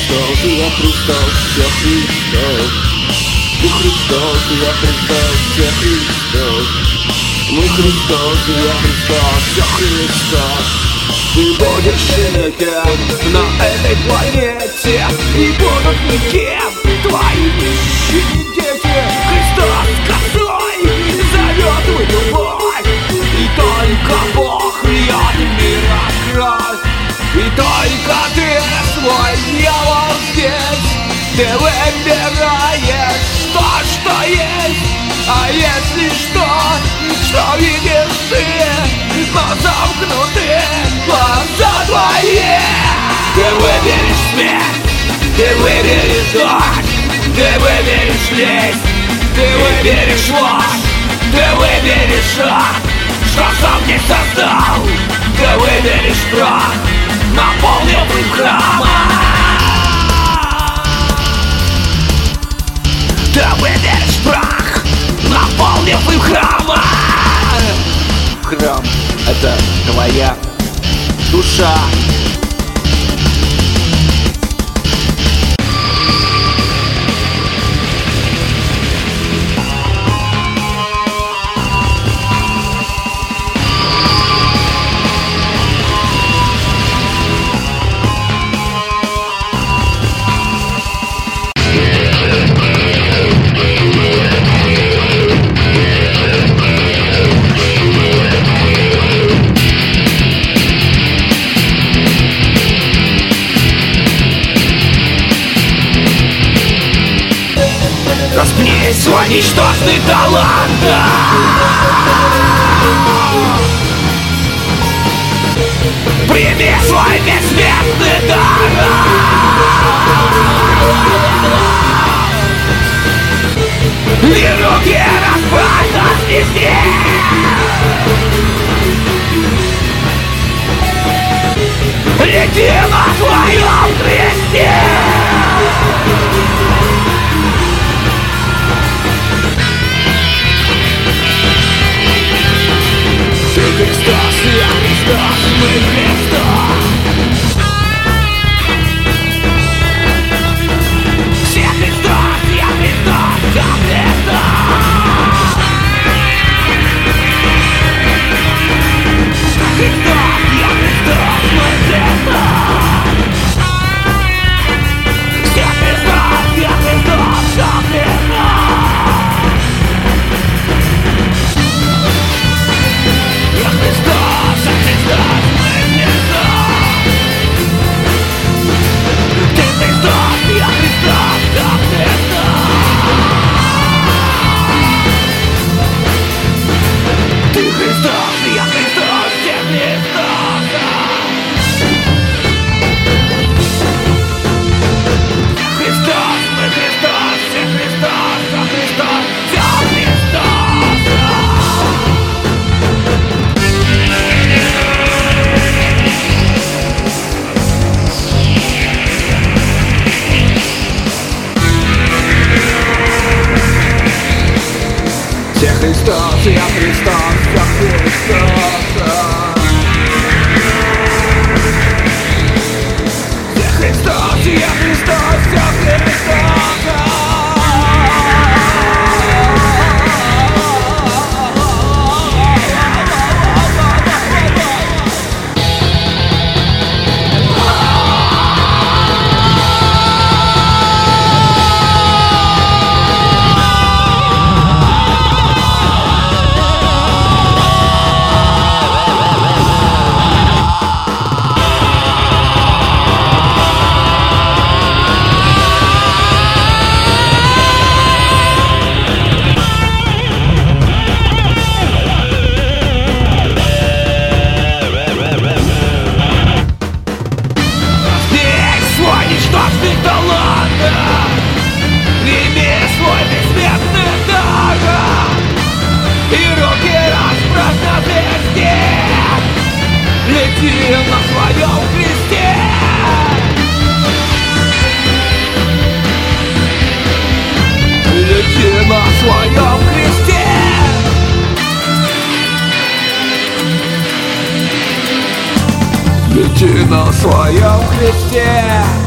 Христос, я Христос, я Христос. Ты Христос, я Христос, я Христос. Мы Христос, я Христос, я Христос. Ты будешь никем на этой планете, не будут никем твои нищие дети. Христос косой зовет в любовь, и только Бог льет в мир кровь. И только ты свой дьявол здесь, ты выбираешь то, что есть. А если что видишь ты, но замкнуты глаза твои. Ты выберешь смерть, ты выберешь дождь, ты выберешь лесть, ты выберешь ложь, ты выберешь ад, что сам не создал. Ты выберешь прах, наполнил храм. Ты выберешь прах, наполнив им храм. Храм — это твоя душа. Распни свой ничтожный талант, прими свой бессмертный дар. И руки расправь нас везде. Лети на своем кресте. Христос, я Христос, мы Христос. Все Христос, я Христос, я Христос. Христос, я Христос, мы Христос. Все Христос, я Христос, я Христос. Христос, я Христос, я Христос. Я Христос, я Христос, я Христос. Лети на своем кресте. Лети на своем кресте. Лети на своем кресте.